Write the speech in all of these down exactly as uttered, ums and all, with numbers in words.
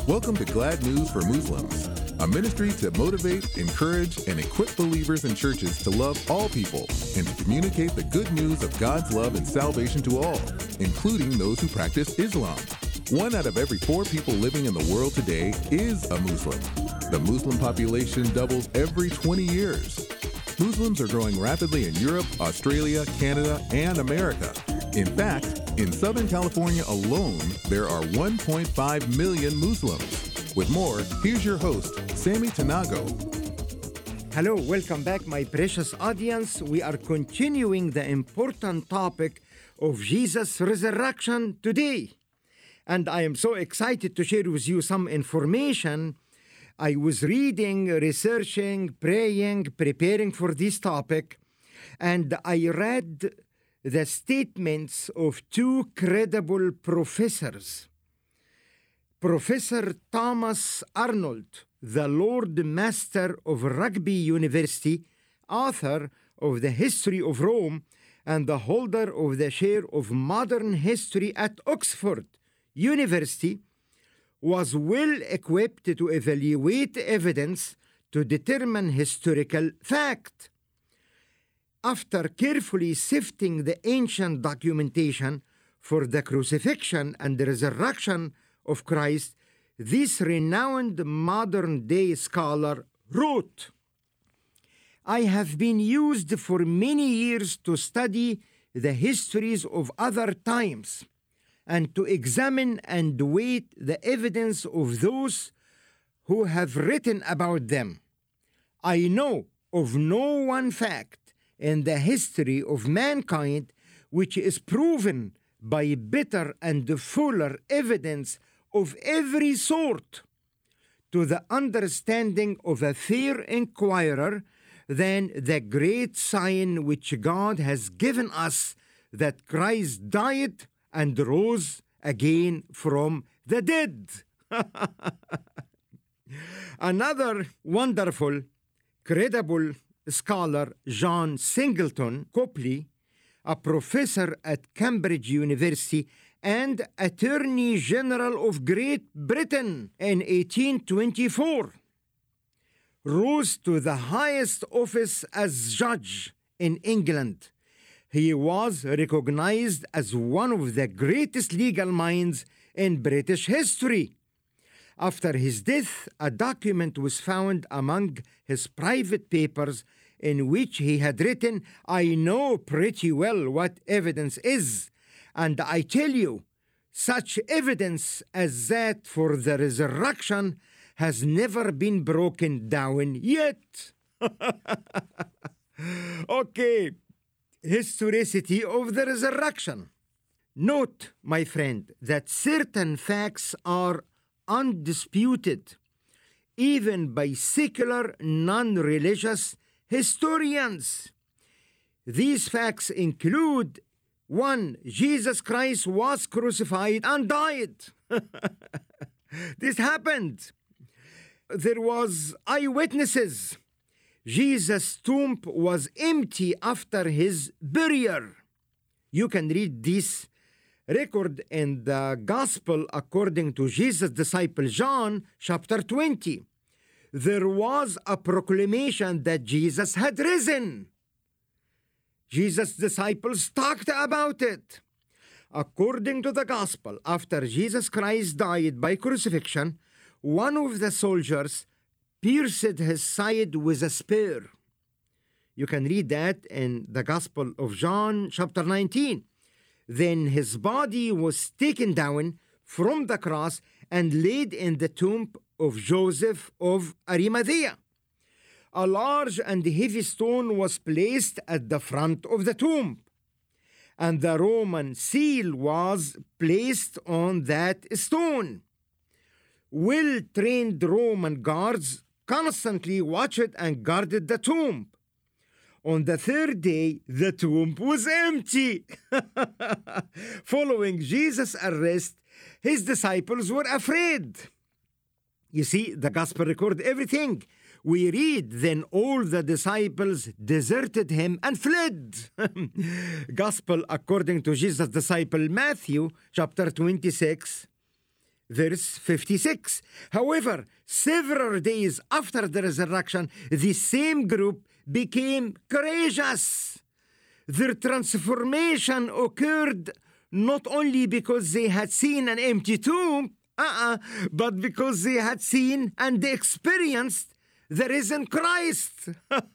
Welcome to Glad News for Muslims, a ministry to motivate, encourage, and equip believers and churches to love all people and to communicate the good news of God's love and salvation to all, including those who practice Islam. One out of every four people living in the world today is a Muslim. The Muslim population doubles every twenty years. Muslims are growing rapidly in Europe, Australia, Canada, and America. In fact, in Southern California alone, there are one point five million Muslims. With more, here's your host, Sammy Tanago. Hello, welcome back, my precious audience. We are continuing the important topic of Jesus' resurrection today. And I am so excited to share with you some information. I was reading, researching, praying, preparing for this topic, and I read the statements of two credible professors. Professor Thomas Arnold, the Lord Master of Rugby University, author of The History of Rome, and the holder of the chair of modern history at Oxford University, was well equipped to evaluate evidence to determine historical fact. After carefully sifting the ancient documentation for the crucifixion and the resurrection of Christ, this renowned modern-day scholar wrote, "I have been used for many years to study the histories of other times and to examine and weigh the evidence of those who have written about them. I know of no one fact in the history of mankind which is proven by better and fuller evidence of every sort to the understanding of a fair inquirer than the great sign which God has given us, that Christ died and rose again from the dead." Another wonderful, credible scholar, John Singleton Copley, a professor at Cambridge University and Attorney General of Great Britain in eighteen twenty-four, rose to the highest office as judge in England. He was recognized as one of the greatest legal minds in British history. After his death, a document was found among his private papers in which he had written, "I know pretty well what evidence is, and I tell you, such evidence as that for the resurrection has never been broken down yet." Okay, historicity of the resurrection. Note, my friend, that certain facts are undisputed, even by secular, non-religious historians. These facts include: one, Jesus Christ was crucified and died. This happened. There was eyewitnesses. Jesus' tomb was empty after his burial. You can read this record in the Gospel according to Jesus' disciple John, chapter twenty. There was a proclamation that Jesus had risen. Jesus' disciples talked about it. According to the Gospel, after Jesus Christ died by crucifixion, one of the soldiers pierced his side with a spear. You can read that in the Gospel of John, chapter nineteen. Then his body was taken down from the cross and laid in the tomb of Joseph of Arimathea. A large and heavy stone was placed at the front of the tomb, and the Roman seal was placed on that stone. Well-trained Roman guards constantly watched and guarded the tomb. On the third day, the tomb was empty. Following Jesus' arrest, his disciples were afraid. You see, the gospel records everything. We read, then all the disciples deserted him and fled. Gospel according to Jesus' disciple Matthew, chapter twenty-six, verse fifty-six. However, several days after the resurrection, the same group became courageous. Their transformation occurred not only because they had seen an empty tomb, uh-uh, but because they had seen and experienced the risen Christ.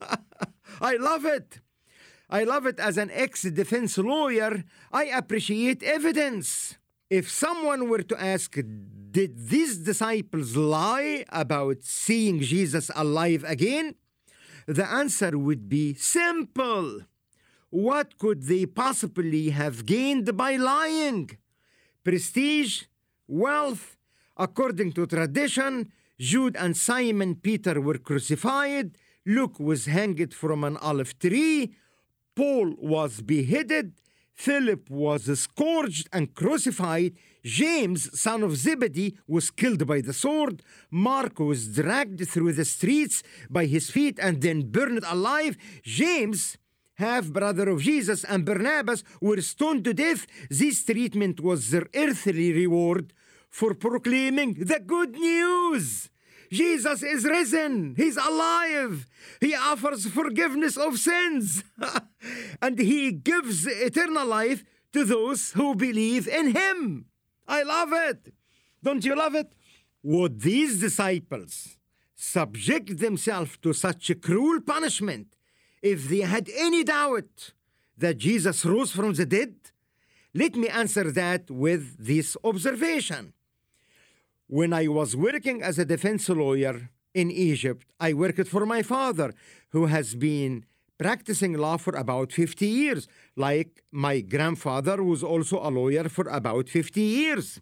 I love it. I love it. As an ex-defense lawyer, I appreciate evidence. If someone were to ask, did these disciples lie about seeing Jesus alive again? The answer would be simple. What could they possibly have gained by lying? Prestige? Wealth? According to tradition, Jude and Simon Peter were crucified. Luke was hanged from an olive tree. Paul was beheaded. Philip was scourged and crucified. James, son of Zebedee, was killed by the sword. Mark was dragged through the streets by his feet and then burned alive. James, half-brother of Jesus, and Barnabas were stoned to death. This treatment was their earthly reward for proclaiming the good news. Jesus is risen. He's alive. He offers forgiveness of sins. And he gives eternal life to those who believe in him. I love it. Don't you love it? Would these disciples subject themselves to such a cruel punishment if they had any doubt that Jesus rose from the dead? Let me answer that with this observation. When I was working as a defense lawyer in Egypt, I worked for my father, who has been practicing law for about fifty years, like my grandfather was also a lawyer for about fifty years.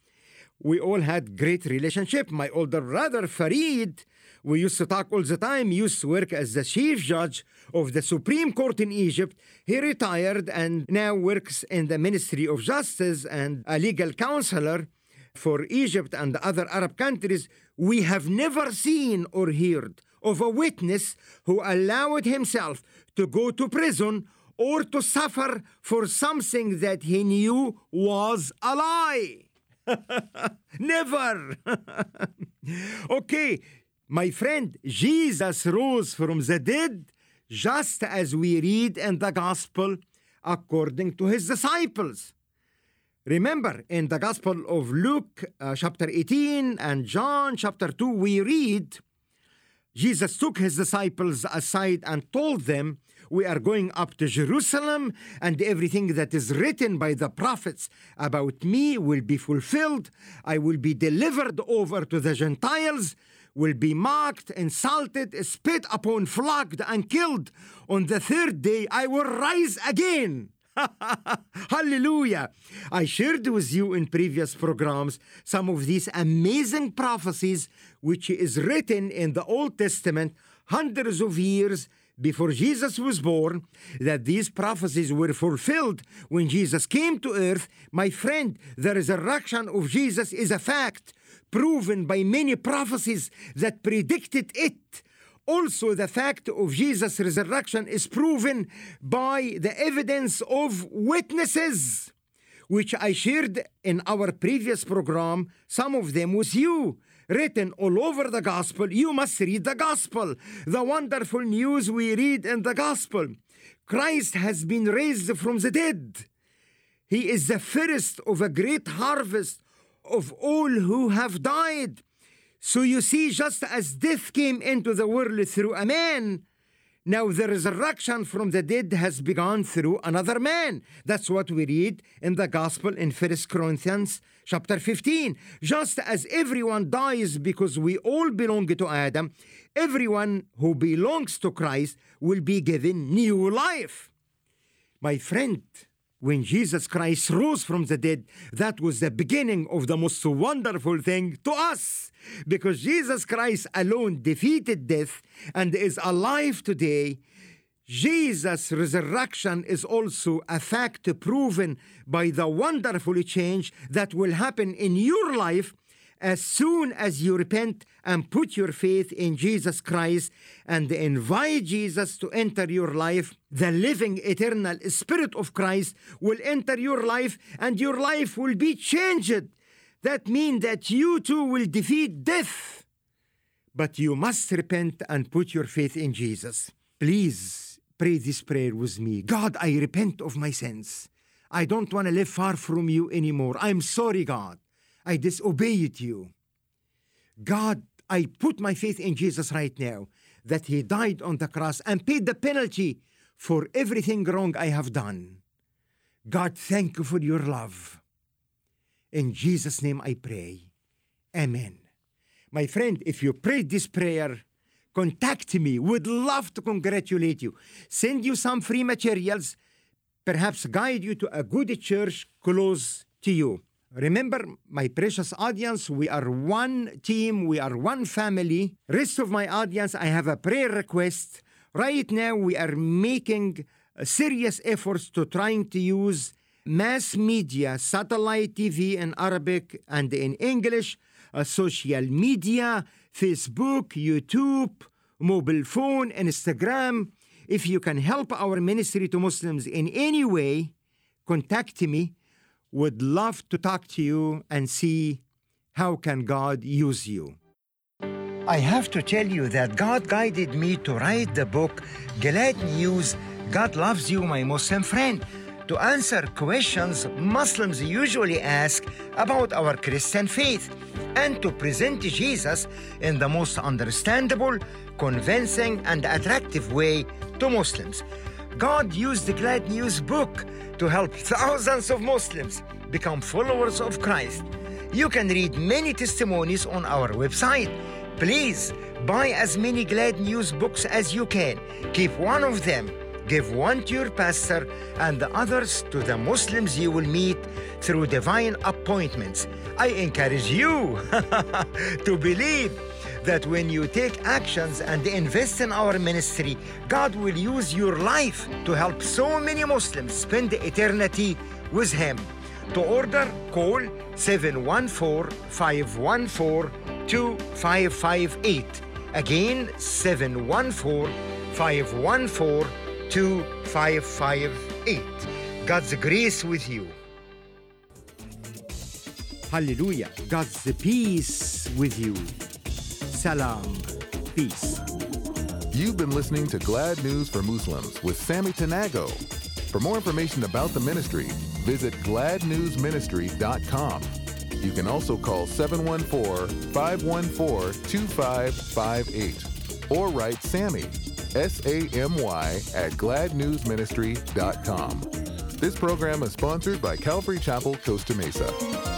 We all had great relationship. My older brother, Farid, we used to talk all the time, he used to work as the chief judge of the Supreme Court in Egypt. He retired and now works in the Ministry of Justice and a legal counselor for Egypt and other Arab countries. We have never seen or heard of a witness who allowed himself to go to prison or to suffer for something that he knew was a lie. Never. Okay, my friend, Jesus rose from the dead just as we read in the gospel according to his disciples. Remember, in the Gospel of Luke, uh, chapter eighteen, and John, chapter two, we read, Jesus took his disciples aside and told them, we are going up to Jerusalem, and everything that is written by the prophets about me will be fulfilled. I will be delivered over to the Gentiles, will be mocked, insulted, spit upon, flogged, and killed. On the third day, I will rise again. Hallelujah. I shared with you in previous programs some of these amazing prophecies which is written in the Old Testament hundreds of years before Jesus was born, that these prophecies were fulfilled when Jesus came to earth. My friend, the resurrection of Jesus is a fact proven by many prophecies that predicted it. Also, the fact of Jesus' resurrection is proven by the evidence of witnesses, which I shared in our previous program, some of them with you, written all over the gospel. You must read the gospel, the wonderful news we read in the gospel. Christ has been raised from the dead. He is the first of a great harvest of all who have died. So you see, just as death came into the world through a man, now the resurrection from the dead has begun through another man. That's what we read in the gospel in First Corinthians chapter fifteen. Just as everyone dies because we all belong to Adam, everyone who belongs to Christ will be given new life. My friend, when Jesus Christ rose from the dead, that was the beginning of the most wonderful thing to us. Because Jesus Christ alone defeated death and is alive today, Jesus' resurrection is also a fact proven by the wonderful change that will happen in your life as soon as you repent and put your faith in Jesus Christ and invite Jesus to enter your life. The living eternal Spirit of Christ will enter your life and your life will be changed. That means that you too will defeat death. But you must repent and put your faith in Jesus. Please pray this prayer with me. God, I repent of my sins. I don't want to live far from you anymore. I'm sorry, God. I disobeyed you. God, I put my faith in Jesus right now, that he died on the cross and paid the penalty for everything wrong I have done. God, thank you for your love. In Jesus' name I pray. Amen. My friend, if you prayed this prayer, contact me. Would love to congratulate you. Send you some free materials, perhaps guide you to a good church close to you. Remember, my precious audience, we are one team, we are one family. Rest of my audience, I have a prayer request. Right now, we are making serious efforts to trying to use mass media, satellite T V in Arabic and in English, uh, social media, Facebook, YouTube, mobile phone, Instagram. If you can help our ministry to Muslims in any way, contact me. Would love to talk to you and see how can God use you. I have to tell you that God guided me to write the book, Glad News, God Loves You, My Muslim Friend, to answer questions Muslims usually ask about our Christian faith and to present Jesus in the most understandable, convincing, and attractive way to Muslims. God used the Glad News book to help thousands of Muslims become followers of Christ. You can read many testimonies on our website. Please buy as many Glad News books as you can. Keep one of them. Give one to your pastor and the others to the Muslims you will meet through divine appointments. I encourage you to believe that when you take actions and invest in our ministry, God will use your life to help so many Muslims spend eternity with Him. To order, call seven one four, five one four, two five five eight. Again, seven one four, five one four, two five five eight. God's grace with you. Hallelujah. God's peace with you. Salam. Peace. You've been listening to Glad News for Muslims with Sammy Tanago. For more information about the ministry, visit glad news ministry dot com. You can also call seven one four, five one four, two five five eight or write Sammy, S A M Y, at glad news ministry dot com. This program is sponsored by Calvary Chapel, Costa Mesa.